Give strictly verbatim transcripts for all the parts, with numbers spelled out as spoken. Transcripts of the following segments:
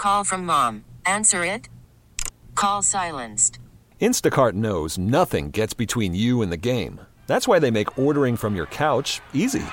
Call from mom. Answer it. Call silenced. Instacart knows nothing gets between you and the game. That's why they make ordering from your couch easy.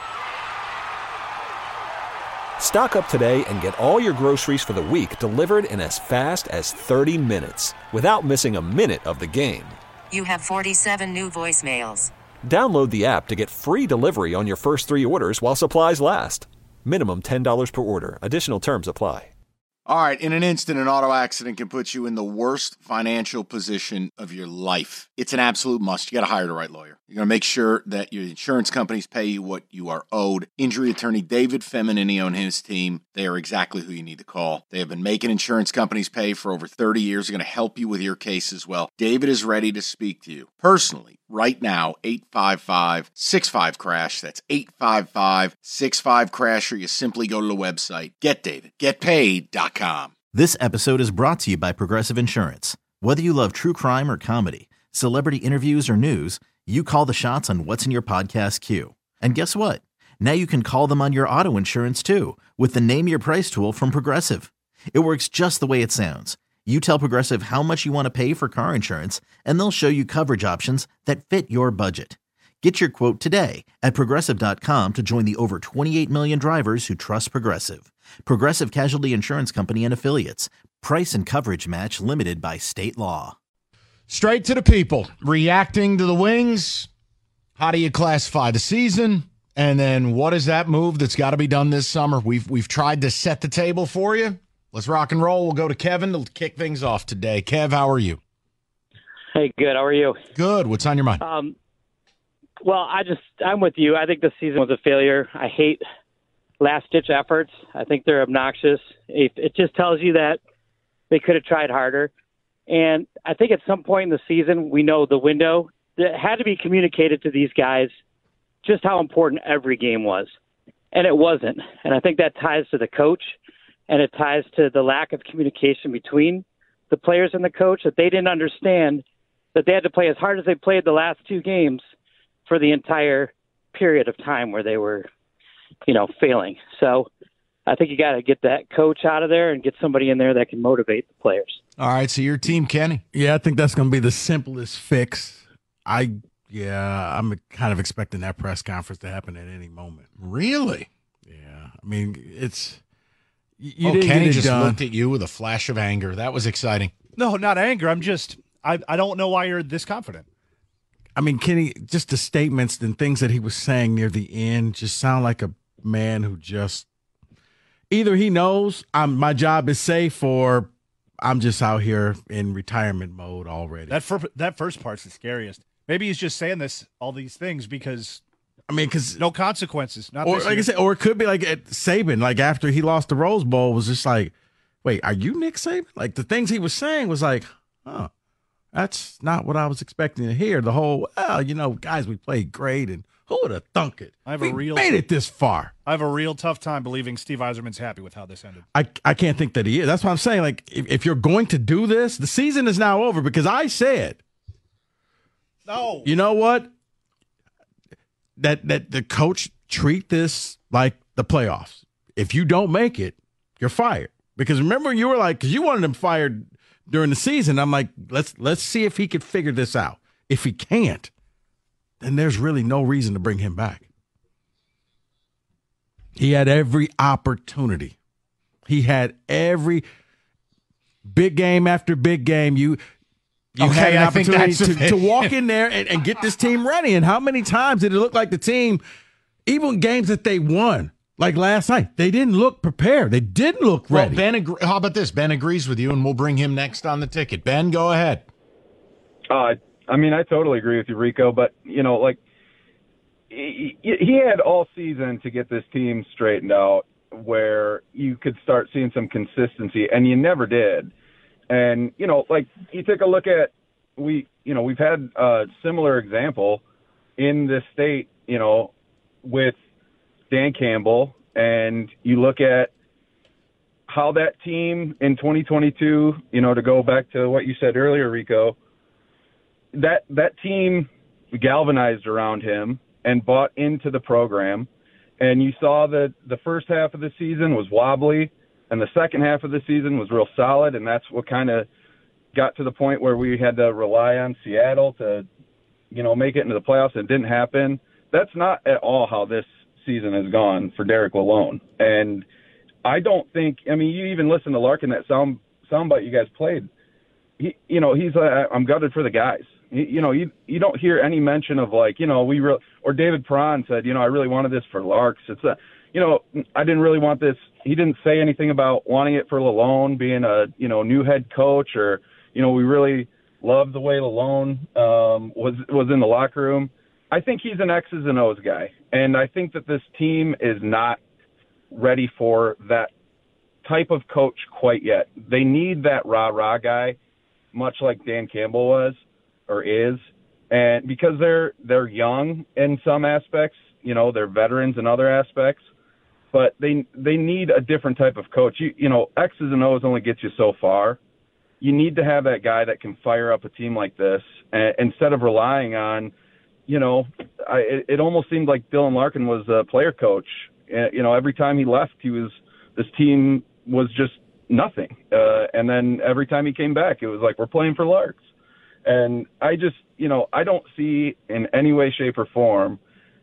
Stock up today and get all your groceries for the week delivered in as fast as thirty minutes without missing a minute of the game. You have forty-seven new voicemails. Download the app to get free delivery on your first three orders while supplies last. Minimum ten dollars per order. Additional terms apply. All right, in an instant, an auto accident can put you in the worst financial position of your life. It's an absolute must. You got to hire the right lawyer. You're going to make sure that your insurance companies pay you what you are owed. Injury attorney David Feminini and his team, they are exactly who you need to call. They have been making insurance companies pay for over thirty years. They're going to help you with your case as well. David is ready to speak to you personally right now. eight five five, six five, crash. That's eight five five, six five, crash, or you simply go to the website get david get paid dot com. This episode is brought to you by Progressive Insurance. Whether you love true crime or comedy, celebrity interviews or news, you call the shots on what's in your podcast queue. And guess what? Now you can call them on your auto insurance too with the Name Your Price tool from Progressive. It works just the way it sounds. You tell Progressive how much you want to pay for car insurance, and they'll show you coverage options that fit your budget. Get your quote today at Progressive dot com to join the over twenty-eight million drivers who trust Progressive. Progressive Casualty Insurance Company and Affiliates. Price and coverage match limited by state law. Straight to the people. Reacting to the Wings. How do you classify the season? And then what is that move that's got to be done this summer? We've we've tried to set the table for you. Let's rock and roll. We'll go to Kevin to kick things off today. Kev, how are you? Hey, good. How are you? Good. What's on your mind? Um, well, I just, I'm with you. I think the season was a failure. I hate last-ditch efforts. I think they're obnoxious. It, it just tells you that they could have tried harder. And I think at some point in the season, we know the window that had to be communicated to these guys just how important every game was. And it wasn't. And I think that ties to the coach, and it ties to the lack of communication between the players and the coach, that they didn't understand that they had to play as hard as they played the last two games for the entire period of time where they were, you know, failing. So I think you got to get that coach out of there and get somebody in there that can motivate the players. All right, so your team, Kenny. Yeah, I think that's going to be the simplest fix. I, yeah, I'm kind of expecting that press conference to happen at any moment. Really? Yeah, I mean, it's you oh, didn't Kenny get it just done. looked at you with a flash of anger. That was exciting. No, not anger. I'm just, I, I don't know why you're this confident. I mean, Kenny, just the statements and things that he was saying near the end just sound like a man who just either he knows I'm my job is safe, or I'm just out here in retirement mode already. That fir- that first part's the scariest. Maybe he's just saying this all these things because I mean, because no consequences. Not or this like year. I said, or it could be like at Saban, like after he lost the Rose Bowl, was just like, wait, are you Nick Saban? Like the things he was saying was like, huh. That's not what I was expecting to hear. The whole, well, you know, guys, we played great, and who would have thunk it? I have we a real made it this far. I have a real tough time believing Steve Eiserman's happy with how this ended. I I can't think that he is. That's what I'm saying. Like, if, if you're going to do this, the season is now over because I said, no, you know what? That that the coach treat this like the playoffs. If you don't make it, you're fired. Because remember, you were like, because you wanted him fired during the season. I'm like, let's let's see if he could figure this out. If he can't, then there's really no reason to bring him back. He had every opportunity. He had every big game after big game. You you Okay, had an I think opportunity that's to, to walk in there and, and get this team ready. And how many times did it look like the team, even games that they won, like last night, they didn't look prepared. They didn't look Well, ready. Ben, agree- how about this? Ben agrees with you, and we'll bring him next on the ticket. Ben, go ahead. Uh, I mean, I totally agree with you, Rico. But, you know, like, he, he had all season to get this team straightened out where you could start seeing some consistency, and you never did. And, you know, like, you take a look at, we, you know, we've had a similar example in this state, you know, with Dan Campbell, and you look at how that team in twenty twenty-two, you know, to go back to what you said earlier, Rico, that that team galvanized around him and bought into the program. And you saw that the first half of the season was wobbly, And the second half of the season was real solid, and that's what kind of got to the point where we had to rely on Seattle to, you know, make it into the playoffs. It didn't happen. That's not at all how this season has gone for Derek Lalonde. And I don't think, I mean, you even listen to Larkin, that sound soundbite you guys played. He, you know, he's, uh, I'm gutted for the guys. He, you know, you you don't hear any mention of like, you know, we re- or David Perron said, you know, I really wanted this for Larks. It's a, you know, I didn't really want this. He didn't say anything about wanting it for Lalonde being a, you know, new head coach, or, you know, we really loved the way Lalonde um, was was in the locker room. I think he's an X's and O's guy, and I think that this team is not ready for that type of coach quite yet. They need that rah-rah guy, much like Dan Campbell was or is, and because they're they're young in some aspects, you know, they're veterans in other aspects, but they they need a different type of coach. You, you know, X's and O's only get you so far. You need to have that guy that can fire up a team like this, and, instead of relying on, you know, I, it, it almost seemed like Dylan Larkin was a player coach. Uh, you know, every time he left, he was this team was just nothing. Uh, and then every time he came back, it was like, we're playing for Larks. And I just, you know, I don't see in any way, shape, or form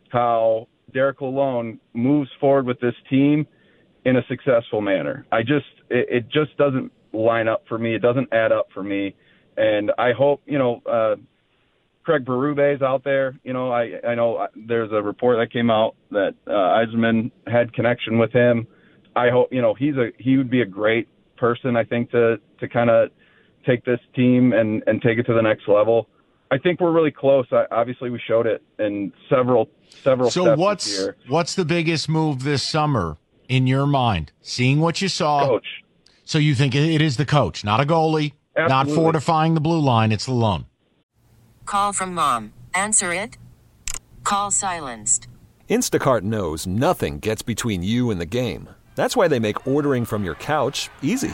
how Derek Lalonde moves forward with this team in a successful manner. I just, it, it just doesn't line up for me. It doesn't add up for me. And I hope, you know, uh, Craig Berube's out there. You know, I, I know there's a report that came out that uh, Yzerman had connection with him. I hope, you know, he's a, he would be a great person, I think, to, to kind of take this team and, and take it to the next level. I think we're really close. I, obviously, we showed it in several several. So steps what's this year. what's the biggest move this summer in your mind? Seeing what you saw, coach. So you think it is the coach, not a goalie, Absolutely. Not fortifying the blue line. It's Lalonde. Call from mom. Answer it. Call silenced. Instacart knows nothing gets between you and the game. That's why they make ordering from your couch easy.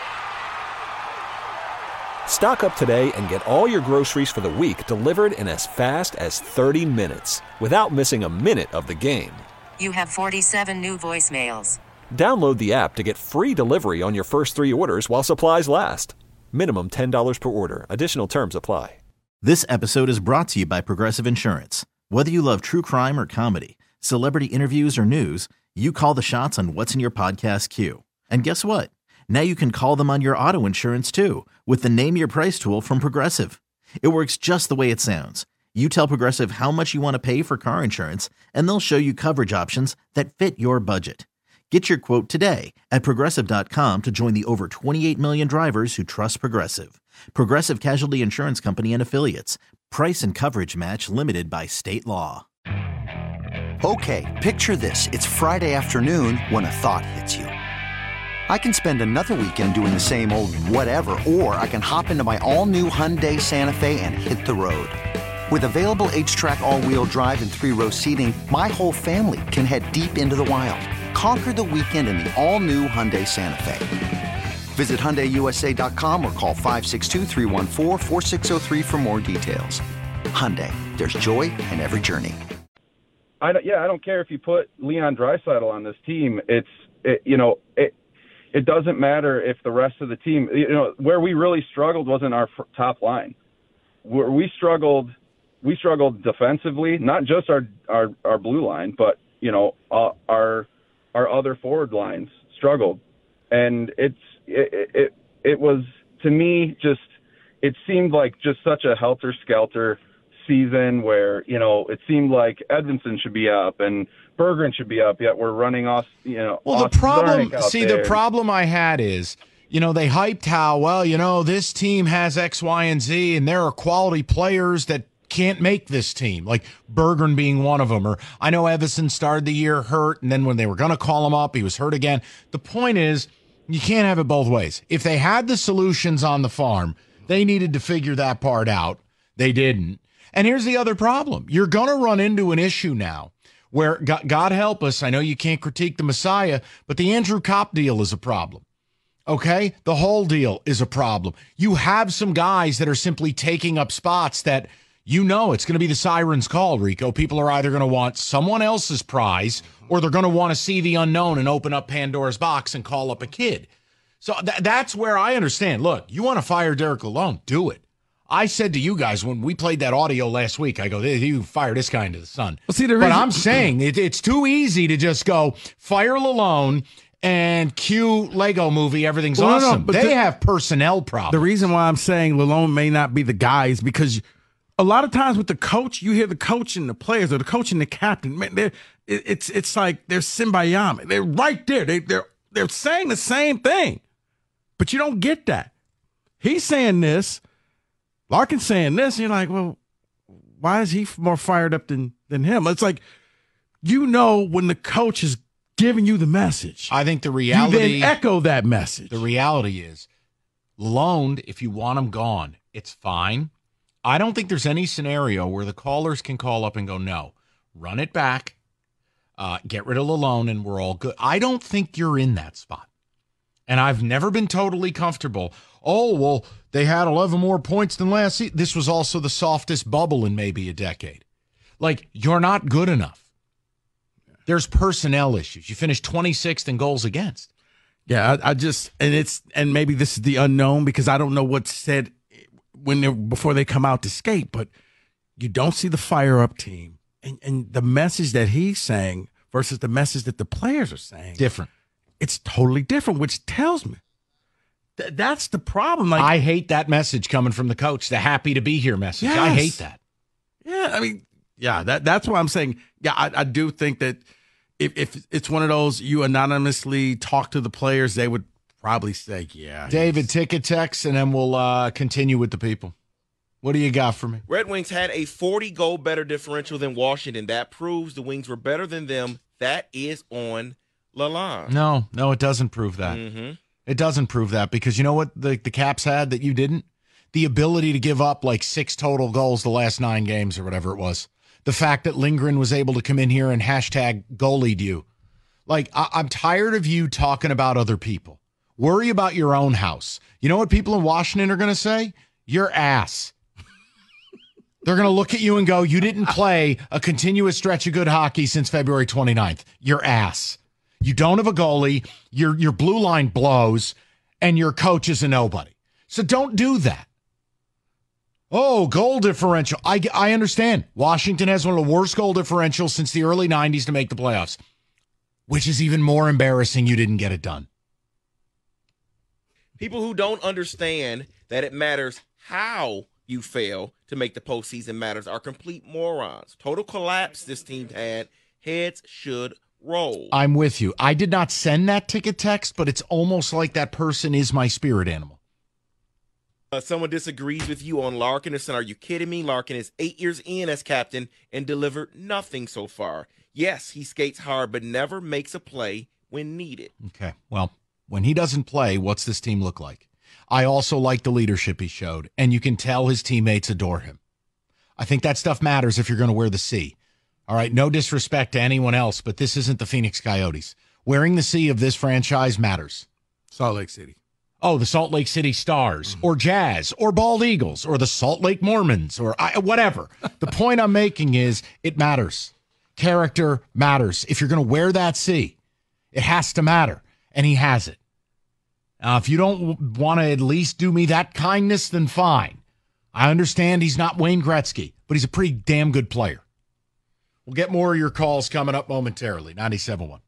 Stock up today and get all your groceries for the week delivered in as fast as thirty minutes without missing a minute of the game. You have forty-seven new voicemails. Download the app to get free delivery on your first three orders while supplies last. Minimum ten dollars per order. Additional terms apply. This episode is brought to you by Progressive Insurance. Whether you love true crime or comedy, celebrity interviews or news, you call the shots on what's in your podcast queue. And guess what? Now you can call them on your auto insurance too with the Name Your Price tool from Progressive. It works just the way it sounds. You tell Progressive how much you want to pay for car insurance, and they'll show you coverage options that fit your budget. Get your quote today at Progressive dot com to join the over twenty-eight million drivers who trust Progressive. Progressive Casualty Insurance Company and Affiliates. Price and coverage match limited by state law. Okay, picture this. It's Friday afternoon when a thought hits you. I can spend another weekend doing the same old whatever, or I can hop into my all-new Hyundai Santa Fe and hit the road. With available H-Track all-wheel drive and three-row seating, my whole family can head deep into the wild. Conquer the weekend in the all-new Hyundai Santa Fe. Visit Hyundai U S A dot com or call five six two, three one four, four six zero three for more details. Hyundai, there's joy in every journey. I don't, yeah, I don't care if you put Leon Draisaitl on this team. It's, it, you know, it, it doesn't matter if the rest of the team, you know, where we really struggled wasn't our f- top line. Where we struggled, we struggled defensively, not just our, our, our blue line, but, you know, uh, our, our other forward lines struggled. And it's, it, it, it was, to me, just, it seemed like just such a helter-skelter season where, you know, it seemed like Edvinsson should be up and Berggren should be up, yet we're running off, you know. Well, the problem, see, there. the problem I had is, you know, they hyped how, well, you know, this team has X, Y, and Z, and there are quality players that can't make this team, like Berggren being one of them. Or I know Evason started the year hurt, and then when they were going to call him up, he was hurt again. The point is, you can't have it both ways. If they had the solutions on the farm, they needed to figure that part out. They didn't. And here's the other problem. You're going to run into an issue now where, God help us, I know you can't critique the Messiah, but the Andrew Kopp deal is a problem. Okay? The whole deal is a problem. You have some guys that are simply taking up spots that you know it's going to be the siren's call, Rico. People are either going to want someone else's prize or they're going to want to see the unknown and open up Pandora's box and call up a kid. So th- that's where I understand. Look, you want to fire Derek Lalonde, do it. I said to you guys when we played that audio last week, I go, you fire this guy into the sun. Well, see, the but reason- I'm saying it, it's too easy to just go fire Lalonde and cue Lego movie, everything's well, awesome. No, no, but they the, have personnel problems. The reason why I'm saying Lalonde may not be the guy is because a lot of times with the coach, you hear the coach and the players or the coach and the captain, man, they're, it's it's like they're symbiotic. They're right there. They, they're they're saying the same thing, but you don't get that. He's saying this, Larkin's saying this, and you're like, well, why is he more fired up than than him? It's like, you know, when the coach is giving you the message, I think the reality, you then echo that message. The reality is, Lalonde, if you want him gone, it's fine. I don't think there's any scenario where the callers can call up and go, no, run it back, uh, get rid of Lalonde, and we're all good. I don't think you're in that spot. And I've never been totally comfortable. Oh, well, they had eleven more points than last season. This was also the softest bubble in maybe a decade. Like, you're not good enough. There's personnel issues. You finished twenty-sixth in goals against. Yeah, I, I just, and it's, and maybe this is the unknown because I don't know what's said when they before they come out to skate, but you don't see the fire up team and, and the message that he's saying versus the message that the players are saying. Different. It's totally different, which tells me th- that's the problem. Like, I hate that message coming from the coach, the happy to be here message. Yes. I hate that. Yeah, I mean, yeah, that that's why I'm saying, yeah, I, I do think that if, if it's one of those you anonymously talk to the players, they would probably say, yeah. David, ticket text, and then we'll uh, continue with the people. What do you got for me? Red Wings had a forty-goal better differential than Washington. That proves the Wings were better than them. That is on Lalonde. No, no, it doesn't prove that. Mm-hmm. It doesn't prove that because you know what the, the Caps had that you didn't? The ability to give up like six total goals the last nine games or whatever it was. The fact that Lindgren was able to come in here and hashtag goalied you. Like, I- I'm tired of you talking about other people. Worry about your own house. You know what people in Washington are going to say? Your ass. They're going to look at you and go, you didn't play a continuous stretch of good hockey since February twenty-ninth. Your ass. You don't have a goalie. Your, your blue line blows, and your coach is a nobody. So don't do that. Oh, goal differential. I, I understand. Washington has one of the worst goal differentials since the early nineties to make the playoffs, which is even more embarrassing you didn't get it done. People who don't understand that it matters how you fail to make the postseason matters are complete morons. Total collapse this team had. Heads should roll. I'm with you. I did not send that ticket text, but it's almost like that person is my spirit animal. Uh, someone disagrees with you on Larkin and said, are you kidding me? Larkin is eight years in as captain and delivered nothing so far. Yes, he skates hard, but never makes a play when needed. Okay, well, when he doesn't play, what's this team look like? I also like the leadership he showed, and you can tell his teammates adore him. I think that stuff matters if you're going to wear the C. All right, no disrespect to anyone else, but this isn't the Phoenix Coyotes. Wearing the C of this franchise matters. Salt Lake City. Oh, the Salt Lake City Stars, or Jazz, or Bald Eagles, or the Salt Lake Mormons, or I, whatever. The point I'm making is it matters. Character matters. If you're going to wear that C, it has to matter, and he has it. Now, if you don't want to at least do me that kindness, then fine. I understand he's not Wayne Gretzky, but he's a pretty damn good player. We'll get more of your calls coming up momentarily. ninety-seven point one.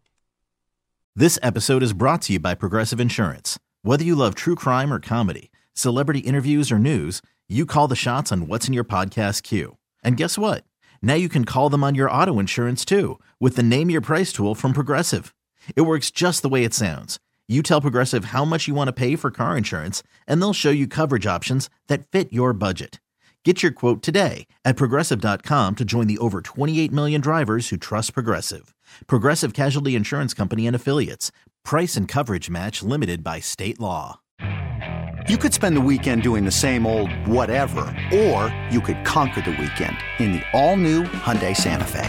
This episode is brought to you by Progressive Insurance. Whether you love true crime or comedy, celebrity interviews or news, you call the shots on what's in your podcast queue. And guess what? Now you can call them on your auto insurance too with the Name Your Price tool from Progressive. It works just the way it sounds. You tell Progressive how much you want to pay for car insurance, and they'll show you coverage options that fit your budget. Get your quote today at Progressive dot com to join the over twenty-eight million drivers who trust Progressive. Progressive Casualty Insurance Company and Affiliates. Price and coverage match limited by state law. You could spend the weekend doing the same old whatever, or you could conquer the weekend in the all-new Hyundai Santa Fe.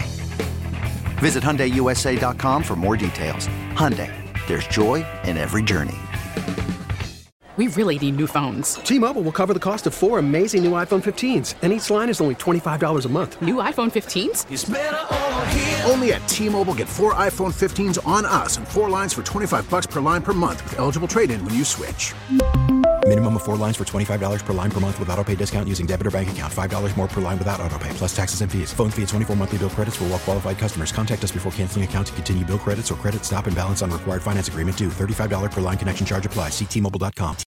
Visit Hyundai U S A dot com for more details. Hyundai, there's joy in every journey. We really need new phones. T-Mobile will cover the cost of four amazing new iPhone fifteens, and each line is only twenty-five dollars a month. New iPhone fifteens? It's better over here. Only at T-Mobile, get four iPhone fifteens on us and four lines for twenty-five bucks per line per month with eligible trade-in when you switch. Minimum of four lines for twenty-five dollars per line per month with autopay discount using debit or bank account. five dollars more per line without autopay, plus taxes and fees. Phone fee at twenty-four monthly bill credits for well-qualified customers. Contact us before canceling account to continue bill credits or credit stop and balance on required finance agreement due. thirty-five dollars per line connection charge applies. See T Mobile dot com.